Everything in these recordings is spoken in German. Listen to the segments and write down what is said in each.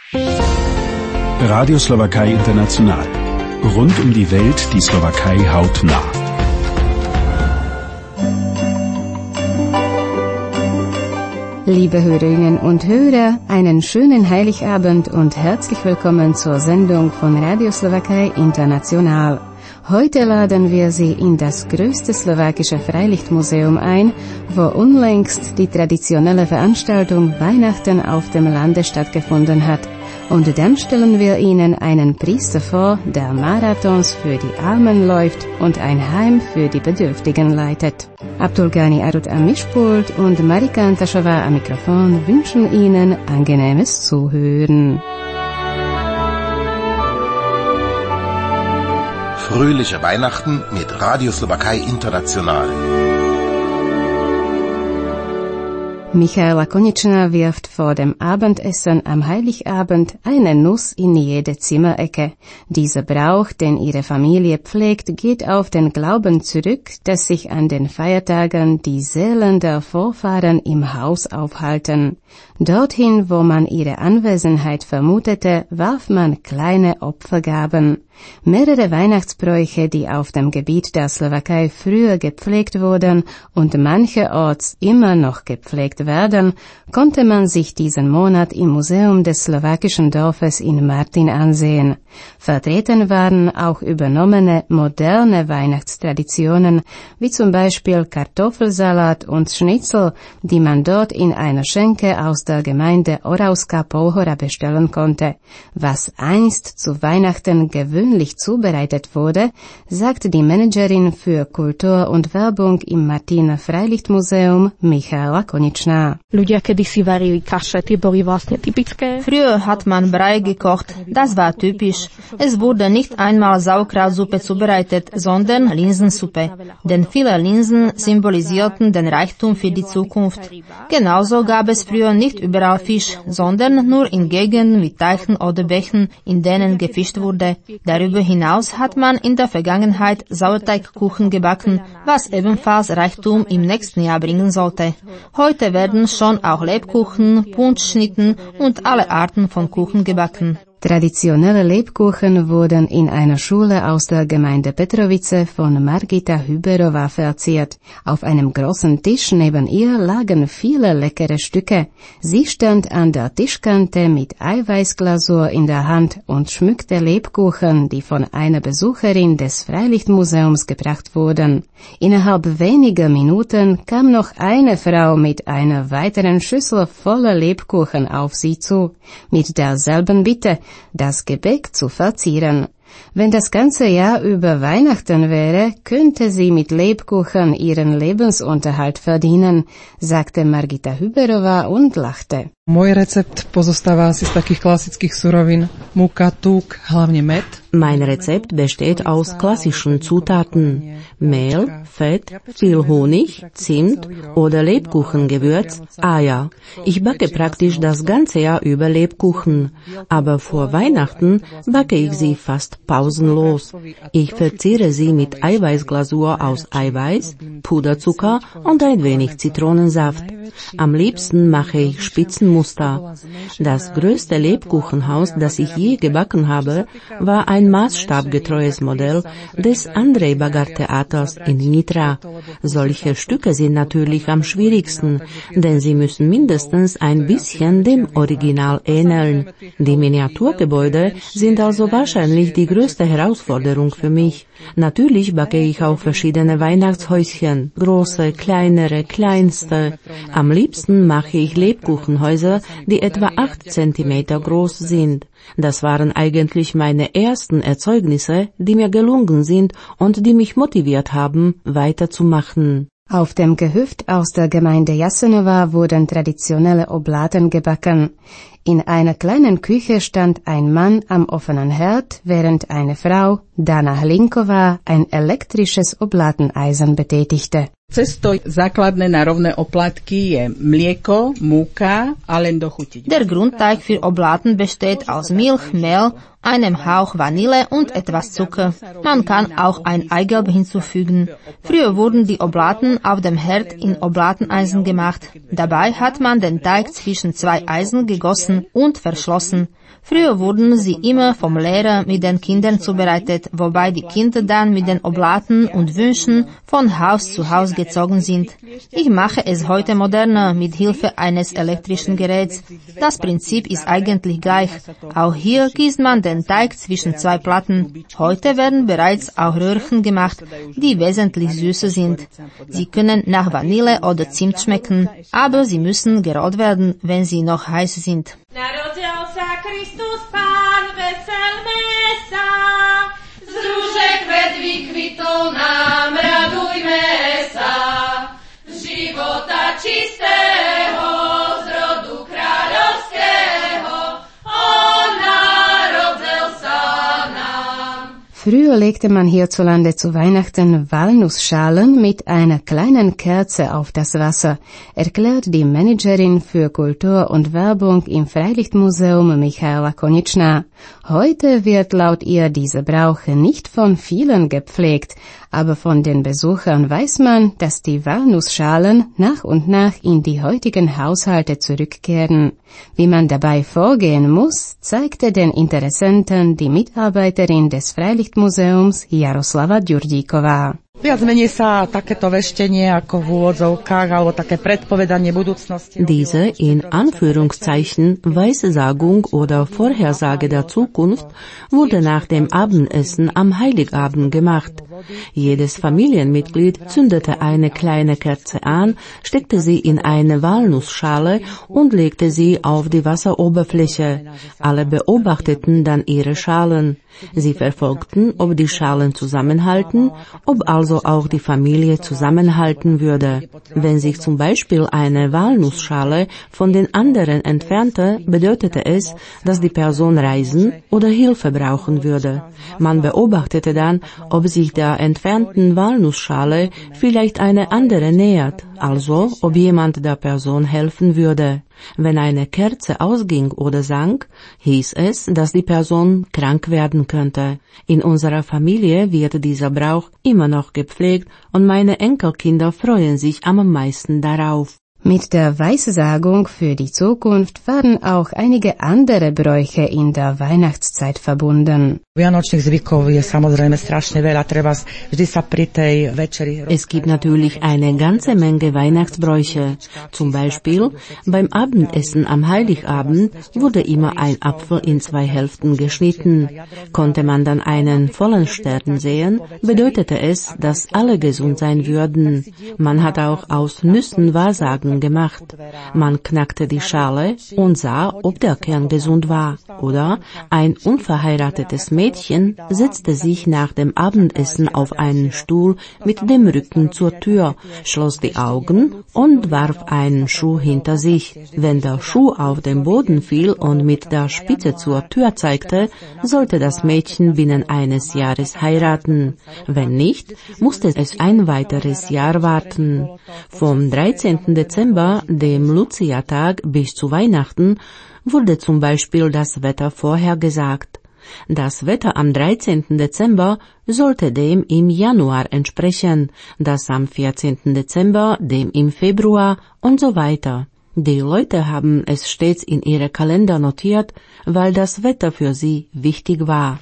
Radio Slowakei International. Rund um die Welt die Slowakei hautnah. Liebe Hörerinnen und Hörer, einen schönen Heiligabend und herzlich willkommen zur Sendung von Radio Slowakei International. Heute laden wir Sie in das größte slowakische Freilichtmuseum ein, wo unlängst die traditionelle Veranstaltung Weihnachten auf dem Lande stattgefunden hat. Und dann stellen wir Ihnen einen Priester vor, der Marathons für die Armen läuft und ein Heim für die Bedürftigen leitet. Abdulgani Arut am Mischpult und Marika Antaschova am Mikrofon wünschen Ihnen angenehmes Zuhören. Fröhliche Weihnachten mit Radio Slowakei International. Michaela Konečná wirft vor dem Abendessen am Heiligabend eine Nuss in jede Zimmerecke. Dieser Brauch, den ihre Familie pflegt, geht auf den Glauben zurück, dass sich an den Feiertagen die Seelen der Vorfahren im Haus aufhalten. Dorthin, wo man ihre Anwesenheit vermutete, warf man kleine Opfergaben. Mehrere Weihnachtsbräuche, die auf dem Gebiet der Slowakei früher gepflegt wurden und mancherorts immer noch gepflegt werden, konnte man sich diesen Monat im Museum des slowakischen Dorfes in Martin ansehen. Vertreten waren auch übernommene moderne Weihnachtstraditionen, wie zum Beispiel Kartoffelsalat und Schnitzel, die man dort in einer Schenke aus der Gemeinde Oravská Polhora bestellen konnte. Was einst zu Weihnachten gewöhnlich zubereitet wurde, sagt die Managerin für Kultur und Werbung im Martiner Freilichtmuseum Michaela Konečná. Früher hat man Brei gekocht, das war typisch. Es wurde nicht einmal Sauerkrautsuppe zubereitet, sondern Linsensuppe. Denn viele Linsen symbolisierten den Reichtum für die Zukunft. Genauso gab es früher nicht überall Fisch, sondern nur in Gegenden wie Teichen oder Bächen, in denen gefischt wurde. Darüber hinaus hat man in der Vergangenheit Sauerteigkuchen gebacken, was ebenfalls Reichtum im nächsten Jahr bringen sollte. Heute werden schon auch Lebkuchen, Punschschnitten und alle Arten von Kuchen gebacken. Traditionelle Lebkuchen wurden in einer Schule aus der Gemeinde Petrovice von Margita Hüberova verziert. Auf einem großen Tisch neben ihr lagen viele leckere Stücke. Sie stand an der Tischkante mit Eiweißglasur in der Hand und schmückte Lebkuchen, die von einer Besucherin des Freilichtmuseums gebracht wurden. Innerhalb weniger Minuten kam noch eine Frau mit einer weiteren Schüssel voller Lebkuchen auf sie zu, mit derselben Bitte, das Gebäck zu verzieren. Wenn das ganze Jahr über Weihnachten wäre, könnte sie mit Lebkuchen ihren Lebensunterhalt verdienen, sagte Margita Hüberova und lachte. Môj recept pozostáva asi z takých klasických surovín. Múka, tuk, hlavne med. Mein Rezept besteht aus klassischen Zutaten: Mehl, Fett, viel Honig, Zimt oder Lebkuchengewürz, Eier. Ich backe praktisch das ganze Jahr über Lebkuchen, aber vor Weihnachten backe ich sie fast pausenlos. Ich verziere sie mit Eiweißglasur aus Eiweiß, Puderzucker und ein wenig Zitronensaft. Am liebsten mache ich Spitzenmuster. Das größte Lebkuchenhaus, das ich je gebacken habe, war ein maßstabgetreues Modell des Andrej Bagar-Theaters in Nitra. Solche Stücke sind natürlich am schwierigsten, denn sie müssen mindestens ein bisschen dem Original ähneln. Die Miniaturgebäude sind also wahrscheinlich die größte Herausforderung für mich. Natürlich backe ich auch verschiedene Weihnachtshäuschen, große, kleinere, kleinste. Am liebsten mache ich Lebkuchenhäuser, die etwa 8 Zentimeter groß sind. Das waren eigentlich meine ersten Erzeugnisse, die mir gelungen sind und die mich motiviert haben, weiterzumachen. Auf dem Gehöft aus der Gemeinde Jasenowa wurden traditionelle Oblaten gebacken. In einer kleinen Küche stand ein Mann am offenen Herd, während eine Frau, Dana Hlinkova, ein elektrisches Oblateneisen betätigte. Cesto základné na rovné oplatky je mlieko, múka a len dochutiť. Der Grundteig für Oblaten besteht aus Milch, Mehl, einem Hauch Vanille und etwas Zucker. Man kann auch ein Eigelb hinzufügen. Früher wurden die Oblaten auf dem Herd in Oblateneisen gemacht. Dabei hat man den Teig zwischen 2 Eisen gegossen geschlossen und verschlossen. Früher wurden sie immer vom Lehrer mit den Kindern zubereitet, wobei die Kinder dann mit den Oblaten und Wünschen von Haus zu Haus gezogen sind. Ich mache es heute moderner mit Hilfe eines elektrischen Geräts. Das Prinzip ist eigentlich gleich. Auch hier gießt man den Teig zwischen zwei Platten. Heute werden bereits auch Röhrchen gemacht, die wesentlich süßer sind. Sie können nach Vanille oder Zimt schmecken, aber sie müssen gerollt werden, wenn sie noch heiß sind. Narodil sa Kristus Pán, veselme sa, z rúžek kvet vykvitol nám, radujme sa, života čistého, z rodu kráľovského, on narodil sa nám. Früher legte man hierzulande zu Weihnachten Walnussschalen mit einer kleinen Kerze auf das Wasser, erklärt die Managerin für Kultur und Werbung im Freilichtmuseum Michaela Konieczna. Heute wird laut ihr dieser Brauch nicht von vielen gepflegt, aber von den Besuchern weiß man, dass die Walnussschalen nach und nach in die heutigen Haushalte zurückkehren. Wie man dabei vorgehen muss, zeigte den Interessenten die Mitarbeiterin des Freilichtmuseums Jaroslava Ďurdíková. Viac menej sa takéto veštenie ako v úvodzovkách alebo také predpovedanie budúcnosti. Diese in Anführungszeichen Weissagung oder Vorhersage der Zukunft wurde nach dem Abendessen am Heiligabend gemacht. Jedes Familienmitglied zündete eine kleine Kerze an, steckte sie in eine Walnussschale und legte sie auf die Wasseroberfläche. Alle beobachteten dann ihre Schalen. Sie verfolgten, ob die Schalen zusammenhalten, ob also auch die Familie zusammenhalten würde. Wenn sich zum Beispiel eine Walnussschale von den anderen entfernte, bedeutete es, dass die Person reisen oder Hilfe brauchen würde. Man beobachtete dann, ob sich der entfernten Walnussschale vielleicht eine andere nähert, also ob jemand der Person helfen würde. Wenn eine Kerze ausging oder sank, hieß es, dass die Person krank werden könnte. In unserer Familie wird dieser Brauch immer noch gepflegt und meine Enkelkinder freuen sich am meisten darauf. Mit der Weissagung für die Zukunft waren auch einige andere Bräuche in der Weihnachtszeit verbunden. Es gibt natürlich eine ganze Menge Weihnachtsbräuche. Zum Beispiel beim Abendessen am Heiligabend wurde immer ein Apfel in 2 Hälften geschnitten. Konnte man dann einen vollen Stern sehen, bedeutete es, dass alle gesund sein würden. Man hat auch aus Nüssen Wahrsagen gemacht. Man knackte die Schale und sah, ob der Kern gesund war. Oder ein unverheiratetes Mädchen setzte sich nach dem Abendessen auf einen Stuhl mit dem Rücken zur Tür, schloss die Augen und warf einen Schuh hinter sich. Wenn der Schuh auf den Boden fiel und mit der Spitze zur Tür zeigte, sollte das Mädchen binnen eines Jahres heiraten. Wenn nicht, musste es ein weiteres Jahr warten. Vom 13. Dezember, dem Lucia-Tag, bis zu Weihnachten wurde zum Beispiel das Wetter vorhergesagt. Das Wetter am 13. Dezember sollte dem im Januar entsprechen, das am 14. Dezember dem im Februar und so weiter. Die Leute haben es stets in ihre Kalender notiert, weil das Wetter für sie wichtig war.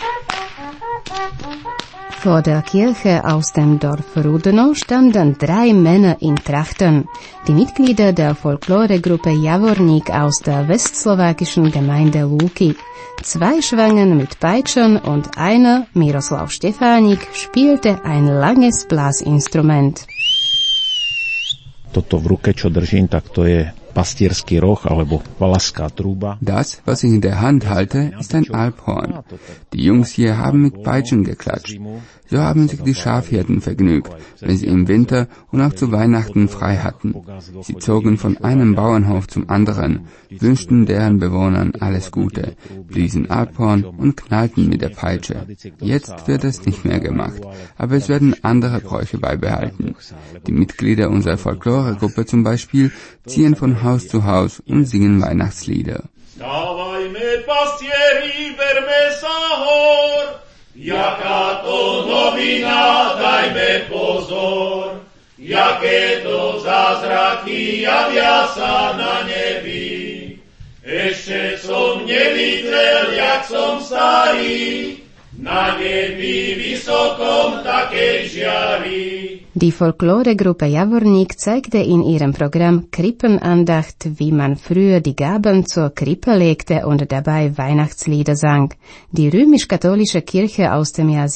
Vor der Kirche aus dem Dorf Rudno standen 3 Männer in Trachten, die Mitglieder der Folkloregruppe Javorník aus der westslowakischen Gemeinde Lúky. 2 schwangen mit Peitschen und einer, Miroslav Štefánik, spielte ein langes Blasinstrument. Toto v ruke, čo držím, tak to je pastierský roh alebo valaská trúba. Das, was ich in der Hand halte, ist ein Alphorn. Die Jungs hier haben mit Peitschen geklatscht. So haben sich die Schafhirten vergnügt, wenn sie im Winter und auch zu Weihnachten frei hatten. Sie zogen von einem Bauernhof zum anderen, wünschten deren Bewohnern alles Gute, bliesen Alphorn und knallten mit der Peitsche. Jetzt wird es nicht mehr gemacht, aber es werden andere Bräuche beibehalten. Die Mitglieder unserer Folkloregruppe zum Beispiel ziehen von Haus zu Haus und singen Weihnachtslieder. Jaká to novina, dajme pozor, jaké to zázraky javia sa na nebi. Ešte som nevidel, jak som starý, na nebi vysokom takej žiari. Die Folkloregruppe Javorník zeigte in ihrem Programm Krippenandacht, wie man früher die Gaben zur Krippe legte und dabei Weihnachtslieder sang. Die römisch-katholische Kirche aus dem Jahr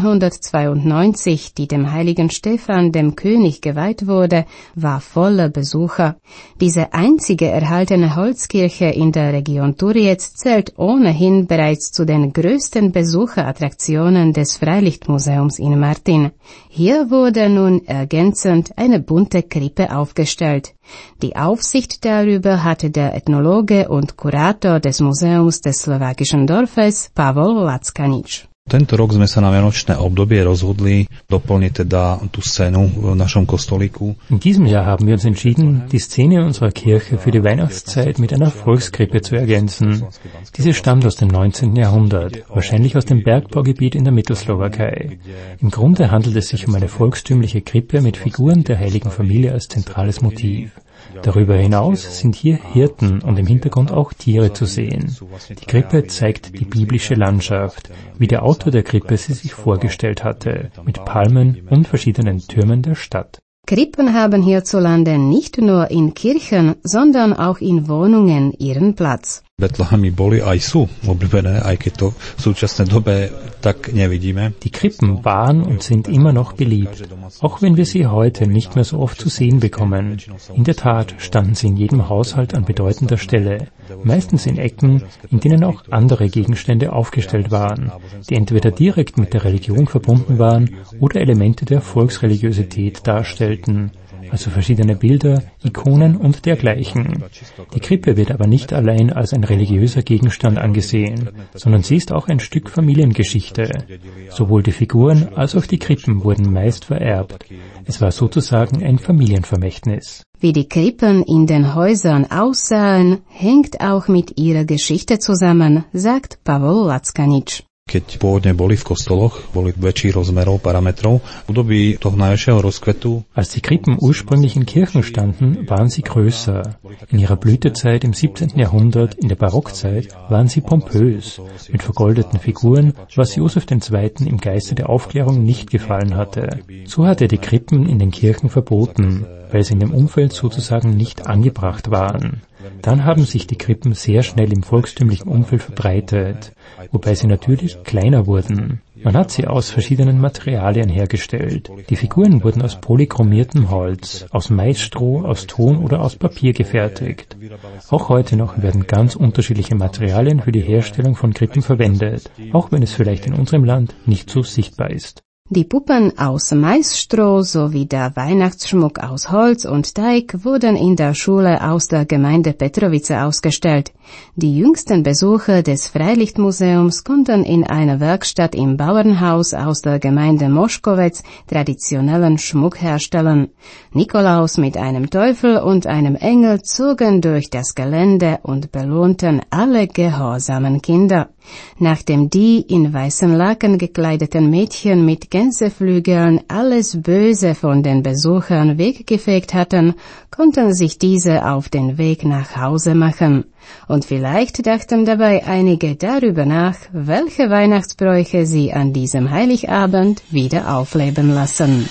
1792, die dem heiligen Stephan, dem König, geweiht wurde, war voller Besucher. Diese einzige erhaltene Holzkirche in der Region Turriec zählt ohnehin bereits zu den größten Besucherattraktionen des Freilichtmuseums in Martin. Hier wurde nun ergänzend eine bunte Krippe aufgestellt. Die Aufsicht darüber hatte der Ethnologe und Kurator des Museums des slowakischen Dorfes Pavol Lackanič. Tento rok sme sa na vianočné obdobie rozhodli doplniť teda tú scénu v našom kostolíku. In diesem Jahr haben wir uns entschieden, die Szene unserer Kirche für die Weihnachtszeit mit einer Volkskrippe zu ergänzen. Diese stammt aus dem 19. Jahrhundert, wahrscheinlich aus dem Bergbaugebiet in der Mittelslowakei. Im Grunde handelt es sich um eine volkstümliche Krippe mit Figuren der Heiligen Familie als zentrales Motiv. Darüber hinaus sind hier Hirten und im Hintergrund auch Tiere zu sehen. Die Krippe zeigt die biblische Landschaft, wie der Autor der Krippe sie sich vorgestellt hatte, mit Palmen und verschiedenen Türmen der Stadt. Krippen haben hierzulande nicht nur in Kirchen, sondern auch in Wohnungen ihren Platz. Betlehemy boli aj sú obľúbené, aj keď to v súčasnej dobe tak nevidíme. Die Krippen waren und sind immer noch beliebt, auch wenn wir sie heute nicht mehr so oft zu sehen bekommen. In der Tat standen sie in jedem Haushalt an bedeutender Stelle, meistens in Ecken, in denen auch andere Gegenstände aufgestellt waren, die entweder direkt mit der Religion verbunden waren oder Elemente der Volksreligiosität darstellten. Also verschiedene Bilder, Ikonen und dergleichen. Die Krippe wird aber nicht allein als ein religiöser Gegenstand angesehen, sondern sie ist auch ein Stück Familiengeschichte. Sowohl die Figuren als auch die Krippen wurden meist vererbt. Es war sozusagen ein Familienvermächtnis. Wie die Krippen in den Häusern aussahen, hängt auch mit ihrer Geschichte zusammen, sagt Pavol Lackanič. Keď pôvodne boli v kostoloch, boli väčších rozmerov, parametrov, v období toho najväčšieho rozkvetu. Als die Krippen ursprünglich in Kirchen standen, waren sie größer. In ihrer Blütezeit im 17. Jahrhundert, in der Barockzeit, waren sie pompös, mit vergoldeten Figuren, was Josef II. Im Geiste der Aufklärung nicht gefallen hatte. So hat er die Krippen in den Kirchen verboten, weil sie in dem Umfeld sozusagen nicht angebracht waren. Dann haben sich die Krippen sehr schnell im volkstümlichen Umfeld verbreitet, wobei sie natürlich kleiner wurden. Man hat sie aus verschiedenen Materialien hergestellt. Die Figuren wurden aus polychromiertem Holz, aus Maisstroh, aus Ton oder aus Papier gefertigt. Auch heute noch werden ganz unterschiedliche Materialien für die Herstellung von Krippen verwendet, auch wenn es vielleicht in unserem Land nicht so sichtbar ist. Die Puppen aus Maisstroh sowie der Weihnachtsschmuck aus Holz und Teig wurden in der Schule aus der Gemeinde Petrovice ausgestellt. Die jüngsten Besucher des Freilichtmuseums konnten in einer Werkstatt im Bauernhaus aus der Gemeinde Moschkowec traditionellen Schmuck herstellen. Nikolaus mit einem Teufel und einem Engel zogen durch das Gelände und belohnten alle gehorsamen Kinder. Nachdem die in weißen Laken gekleideten Mädchen mit Gänseflügeln alles Böse von den Besuchern weggefegt hatten, konnten sich diese auf den Weg nach Hause machen. Und vielleicht dachten dabei einige darüber nach, welche Weihnachtsbräuche sie an diesem Heiligabend wieder aufleben lassen.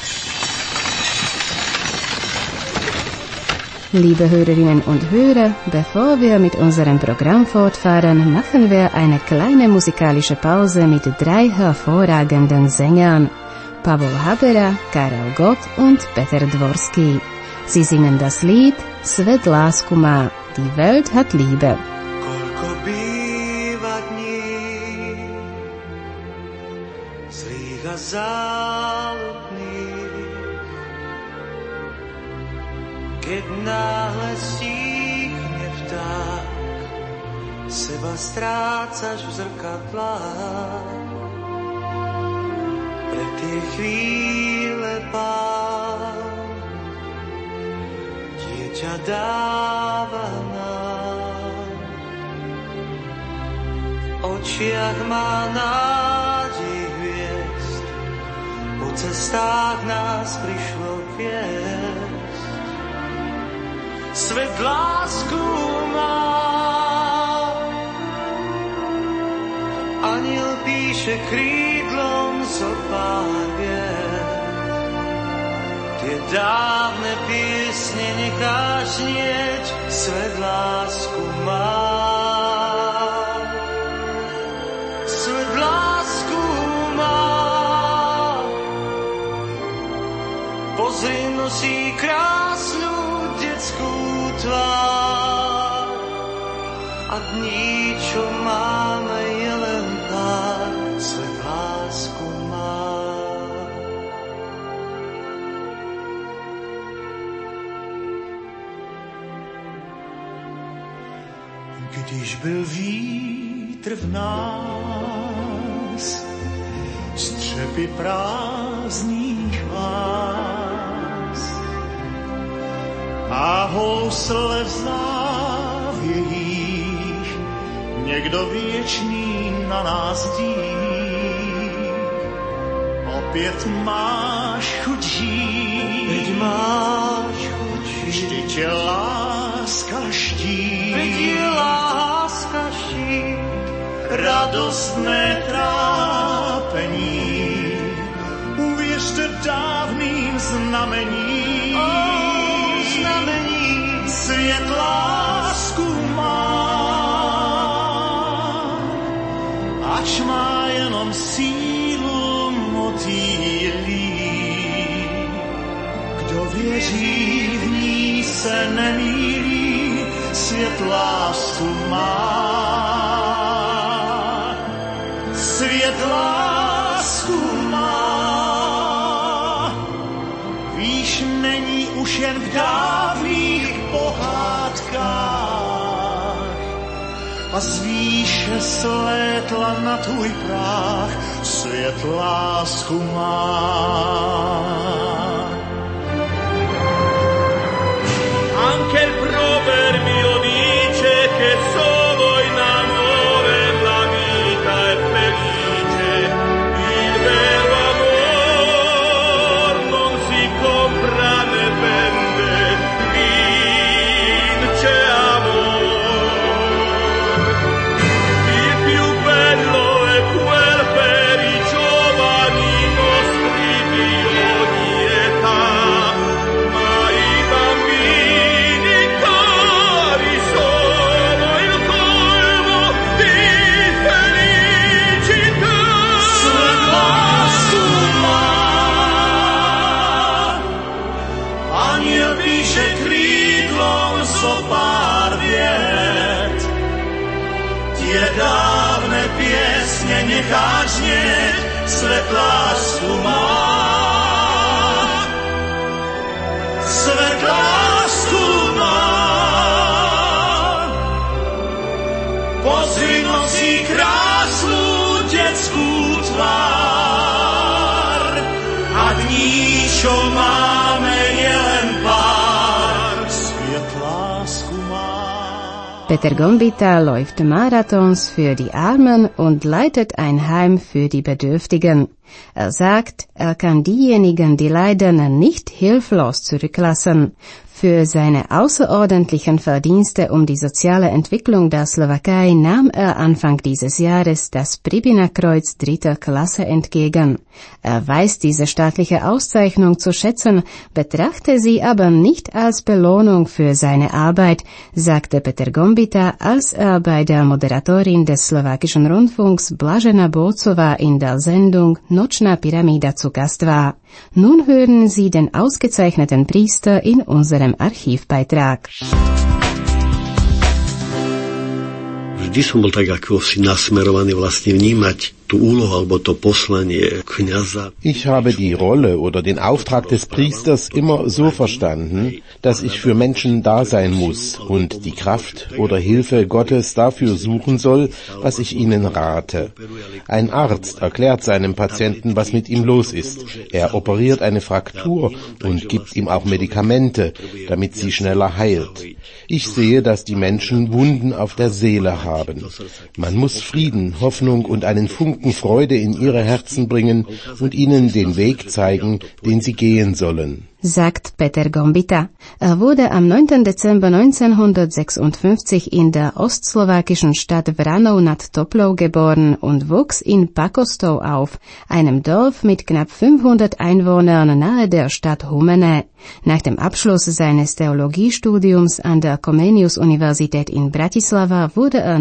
Liebe Hörerinnen und Hörer, bevor wir mit unserem Programm fortfahren, machen wir eine kleine musikalische Pause mit 3 hervorragenden Sängern, Pavol Habera, Karel Gott und Peter Dvorský. Sie singen das Lied Svet lásku má, die Welt hat Liebe. Koľko býva dní zlých a záľudných, keď náhle stíchne vták, seba strácaš v zrkadlách. Pre tie chvíle Pán dieťa dáva nám. V očiach má nádej hviezd, po cestách nás prišlo viesť. Svet lásku má, Aniel píše krídlom zopár viet. Tie dávne piesne necháš znieť, svet lásku má. Svet lásku má. Pozri, nosí krásnu detskú tvár. A dní, čo máme, je len pár, svet lásku má. Když byl vítr v nás, střepy prázdných vás a housle v závějích, někdo věčný na nás dí. Opět máš chuť žít, veď máš chuť žít, vždyť je láska štít, veď je láska štít, radostné trápení, uvěřte dávným znamením, znamení, svět lásku má. Ač má jenom sílu motýlí, kdo věří v ní se nemýlí, svět lásku má. Svět lásku má. Víš, není už jen v dávných pohádkách, a z výše slétla na tvůj práh, svět lásku má. Anche il proverbio dice che solo in amore la vita è felice. Il vero amor non si compra né vende, vince amor. Dávne piesne necháš znieť, svet lásku má. Svet lásku má. Pozri, nosí krásnu detskú tvár a dní, čo máme, je len pár, svet lásku má. Peter Gombitta läuft Marathons für die Armen und leitet ein Heim für die Bedürftigen. Er sagt, er kann diejenigen, die leiden, nicht hilflos zurücklassen. Für seine außerordentlichen Verdienste um die soziale Entwicklung der Slowakei nahm er Anfang dieses Jahres das Pribina-Kreuz 3. Klasse entgegen. Er weiß diese staatliche Auszeichnung zu schätzen, betrachte sie aber nicht als Belohnung für seine Arbeit, sagte Peter Gombitta, als er bei der Moderatorin des slowakischen Rundfunks Blažena Bolcová in der Sendung Nočná Pyramida zu Gast war. Nun hören Sie den ausgezeichneten Priester in unserem Archivbeitrag. Vždy som bol tak ako si nasmerovaný vlastne vnímať tú úlohu alebo to poslanie kňaza. Ich habe die Rolle oder den Auftrag des Priesters immer so verstanden, dass ich für Menschen da sein muss und die Kraft oder Hilfe Gottes dafür suchen soll, was ich ihnen rate. Ein Arzt erklärt seinem Patienten, was mit ihm los ist. Er operiert eine Fraktur und gibt ihm auch Medikamente, damit sie schneller heilt. Ich sehe, dass die Menschen Wunden auf der Seele haben. Man muss Frieden, Hoffnung und einen Funken Freude in ihre Herzen bringen und ihnen den Weg zeigen, den sie gehen sollen. sagt Peter Gombitta. Er wurde am 9. Dezember 1956 in der ostslowakischen Stadt Vranov nad Toplou geboren und wuchs in Pakostov auf, einem Dorf mit knapp 500 Einwohnern nahe der Stadt Humene. Nach dem Abschluss seines Theologiestudiums an der Comenius-Universität in Bratislava wurde er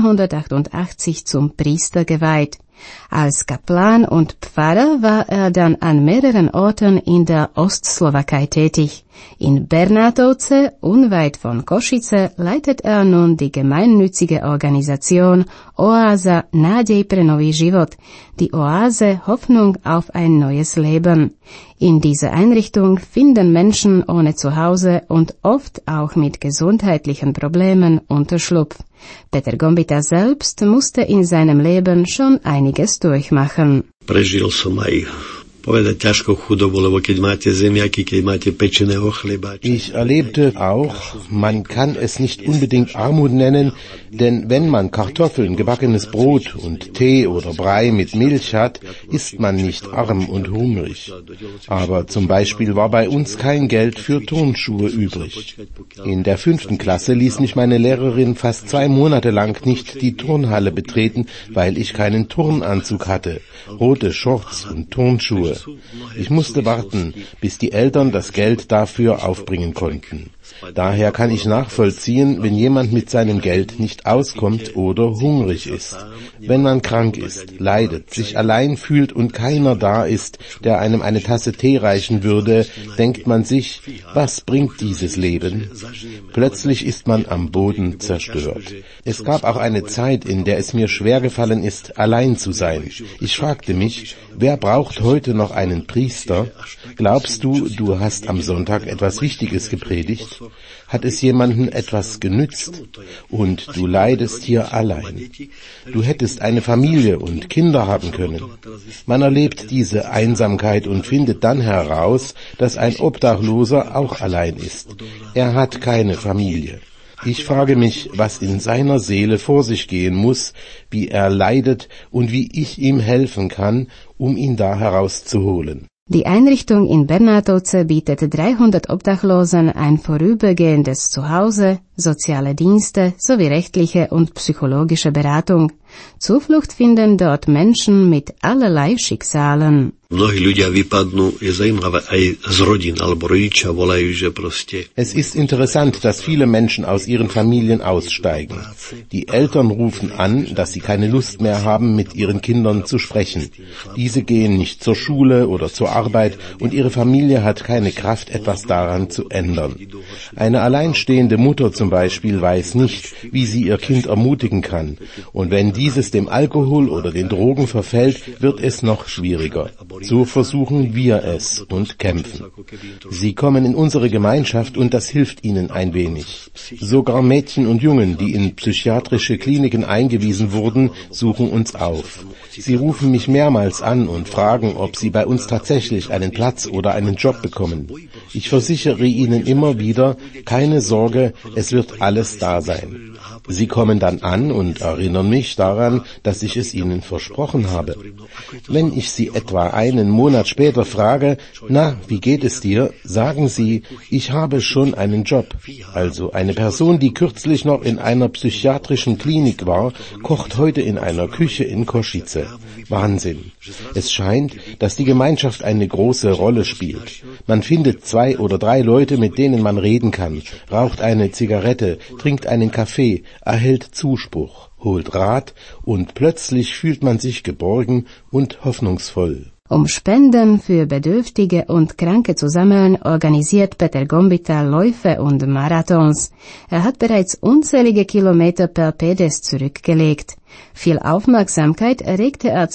1988 zum Priester geweiht. Als Kaplan und Pfarrer war er dann an mehreren Orten in der Ostslowakei tätig. In Bernatowce, unweit von Košice, leitet er nun die gemeinnützige Organisation Oáza Nádej pre nový život, die Oase Hoffnung auf ein neues Leben. In dieser Einrichtung finden Menschen ohne Zuhause und oft auch mit gesundheitlichen Problemen Unterschlupf. Peter Gombitta selbst musste in seinem Leben schon einiges durchmachen. Prežil som aj povedať ťažkú chudobu, lebo keď máte zemiaky, keď máte pečeného chleba. Ich erlebte auch, man kann es nicht unbedingt Armut nennen, denn wenn man Kartoffeln, gebackenes Brot und Tee oder Brei mit Milch hat, ist man nicht arm und hungrig. Aber zum Beispiel war bei uns kein Geld für Turnschuhe übrig. In der 5. Klasse ließ mich meine Lehrerin fast 2 Monate lang nicht die Turnhalle betreten, weil ich keinen Turnanzug hatte, rote Shorts und Turnschuhe. Ich musste warten, bis die Eltern das Geld dafür aufbringen konnten. Daher kann ich nachvollziehen, wenn jemand mit seinem Geld nicht auskommt oder hungrig ist. Wenn man krank ist, leidet, sich allein fühlt und keiner da ist, der einem eine Tasse Tee reichen würde, denkt man sich, was bringt dieses Leben? Plötzlich ist man am Boden zerstört. Es gab auch eine Zeit, in der es mir schwer gefallen ist, allein zu sein. Ich fragte mich, wer braucht heute noch einen Priester? Glaubst du, du hast am Sonntag etwas Wichtiges gepredigt? Hat es jemandem etwas genützt? Und du leidest hier allein. Du hättest eine Familie und Kinder haben können. Man erlebt diese Einsamkeit und findet dann heraus, dass ein Obdachloser auch allein ist. Er hat keine Familie. Ich frage mich, was in seiner Seele vor sich gehen muss, wie er leidet und wie ich ihm helfen kann, um ihn da herauszuholen. Die Einrichtung in Bernatowce bietet 300 Obdachlosen ein vorübergehendes Zuhause, soziale Dienste sowie rechtliche und psychologische Beratung. Zuflucht finden dort Menschen mit allerlei Schicksalen. Mnohí ľudia vypadnú, je zaujímavé aj z rodín, alebo rodičia volajú, že proste. Es ist interessant, dass viele Menschen aus ihren Familien aussteigen. Die Eltern rufen an, dass sie keine Lust mehr haben, mit ihren Kindern zu sprechen. Diese gehen nicht zur Schule oder zur Arbeit und ihre Familie hat keine Kraft, etwas daran zu ändern. Eine alleinstehende Mutter zum Beispiel weiß nicht, wie sie ihr Kind ermutigen kann. Und wenn dieses dem Alkohol oder den Drogen verfällt, wird es noch schwieriger. So versuchen wir es und kämpfen. Sie kommen in unsere Gemeinschaft und das hilft ihnen ein wenig. Sogar Mädchen und Jungen, die in psychiatrische Kliniken eingewiesen wurden, suchen uns auf. Sie rufen mich mehrmals an und fragen, ob sie bei uns tatsächlich einen Platz oder einen Job bekommen. Ich versichere ihnen immer wieder, keine Sorge, es wird alles da sein. Sie kommen dann an und erinnern mich daran, dass ich es ihnen versprochen habe. Wenn ich sie etwa einen Monat später frage, na, wie geht es dir, sagen sie, ich habe schon einen Job. Also eine Person, die kürzlich noch in einer psychiatrischen Klinik war, kocht heute in einer Küche in Košice. Wahnsinn. Es scheint, dass die Gemeinschaft eine große Rolle spielt. Man findet 2 oder 3 Leute, mit denen man reden kann, raucht eine Zigarette, trinkt einen Kaffee, erhält Zuspruch, holt Rat und plötzlich fühlt man sich geborgen und hoffnungsvoll. Um Spenden für Bedürftige und Kranke zu sammeln, organisiert Peter Gombitta Läufe und Marathons. Er hat bereits unzählige Kilometer per Pedest zurückgelegt. Viel Aufmerksamkeit erregte er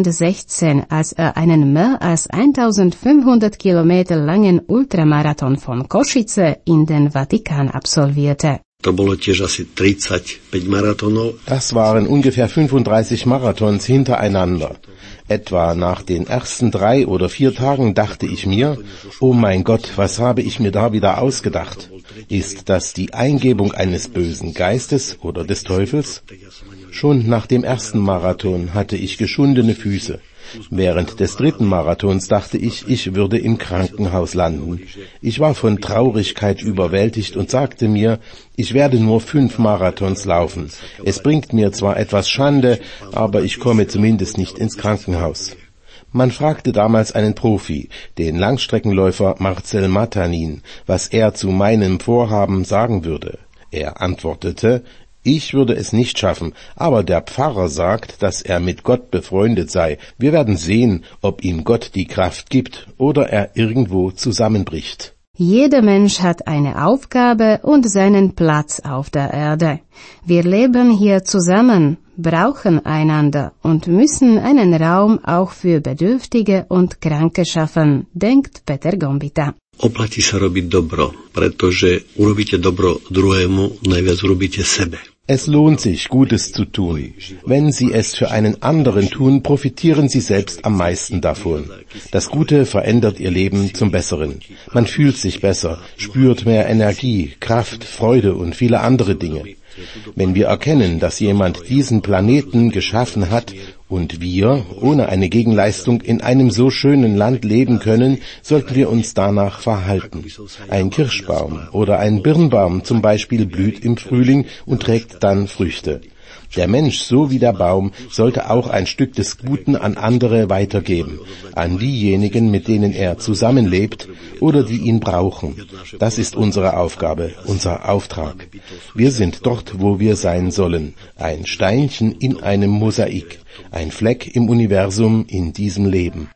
2016, als er einen mehr als 1500 Kilometer langen Ultramarathon von Košice in den Vatikan absolvierte. To bolo tiež asi 35 marathonov. Das waren ungefähr 35 Marathons hintereinander. Etwa nach den ersten 3 oder 4 Tagen dachte ich mir, oh mein Gott, was habe ich mir da wieder ausgedacht? Ist das die Eingebung eines bösen Geistes oder des Teufels? Schon nach dem ersten Marathon hatte ich geschundene Füße. Während des dritten Marathons dachte ich, ich würde im Krankenhaus landen. Ich war von Traurigkeit überwältigt und sagte mir, ich werde nur 5 Marathons laufen. Es bringt mir zwar etwas Schande, aber ich komme zumindest nicht ins Krankenhaus. Man fragte damals einen Profi, den Langstreckenläufer Marcel Matanin, was er zu meinem Vorhaben sagen würde. Er antwortete, ich würde es nicht schaffen, aber der Pfarrer sagt, dass er mit Gott befreundet sei. Wir werden sehen, ob ihm Gott die Kraft gibt oder er irgendwo zusammenbricht. Jeder Mensch hat eine Aufgabe und seinen Platz auf der Erde. Wir leben hier zusammen, brauchen einander und müssen einen Raum auch für Bedürftige und Kranke schaffen, denkt Peter Gombita. Oplatí sa robiť dobro, pretože urobíte dobro druhému, najviac urobíte sebe. Es lohnt sich, Gutes zu tun. Wenn Sie es für einen anderen tun, profitieren Sie selbst am meisten davon. Das Gute verändert Ihr Leben zum Besseren. Man fühlt sich besser, spürt mehr Energie, Kraft, Freude und viele andere Dinge. Wenn wir erkennen, dass jemand diesen Planeten geschaffen hat und wir ohne eine Gegenleistung in einem so schönen Land leben können, sollten wir uns danach verhalten. Ein Kirschbaum oder ein Birnbaum zum Beispiel blüht im Frühling und trägt dann Früchte. Der Mensch, so wie der Baum, sollte auch ein Stück des Guten an andere weitergeben, an diejenigen, mit denen er zusammenlebt oder die ihn brauchen. Das ist unsere Aufgabe, unser Auftrag. Wir sind dort, wo wir sein sollen, ein Steinchen in einem Mosaik, ein Fleck im Universum in diesem Leben.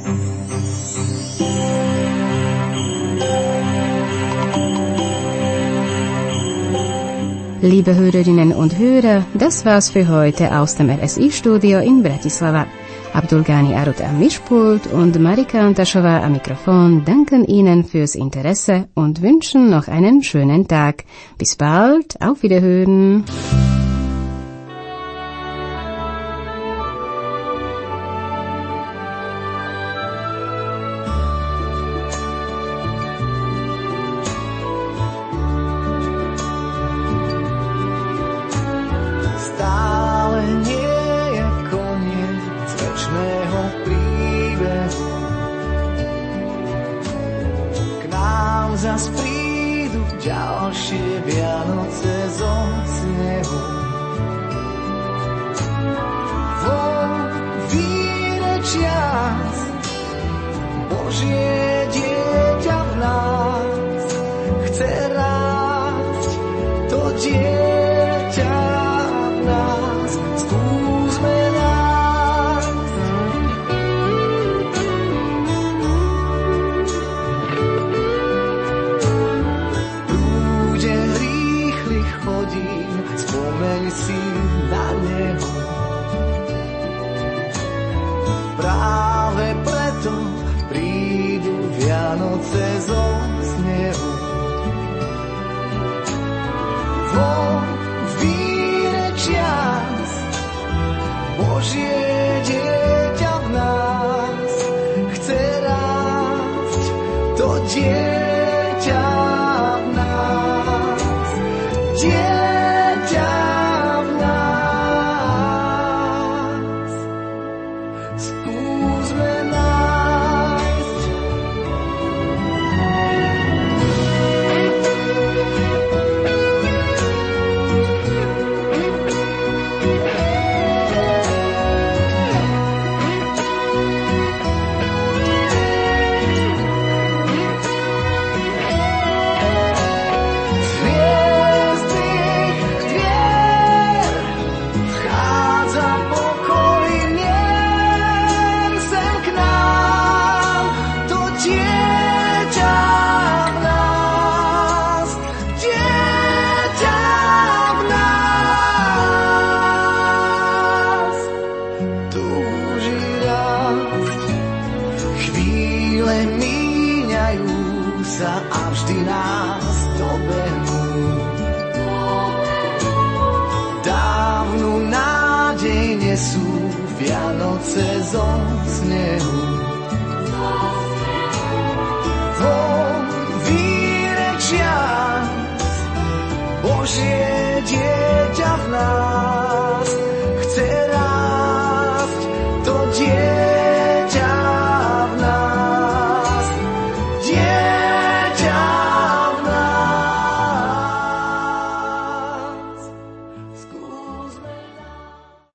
Liebe Hörerinnen und Hörer, das war's für heute aus dem RSI-Studio in Bratislava. Abdulgani Arut am Mischpult und Marika Antaschova am Mikrofon danken Ihnen fürs Interesse und wünschen noch einen schönen Tag. Bis bald, auf Wiederhören. Zas prídu ďalšie Vianoce zo snehu. Vo víre čias Božie dieťa v nás chce rásť, to dieťa v nás skúsme nájsť. Spomeň si na neho. Práve preto prídu Vianoce zo snehu. Vo víre čias Božie dieťa v nás chce rásť, to dieťa v nás. Dieťa v nás, skúsme nájsť. A vždy nás dobehnú. Dávnu nádej nesú Vianoce zo snehu.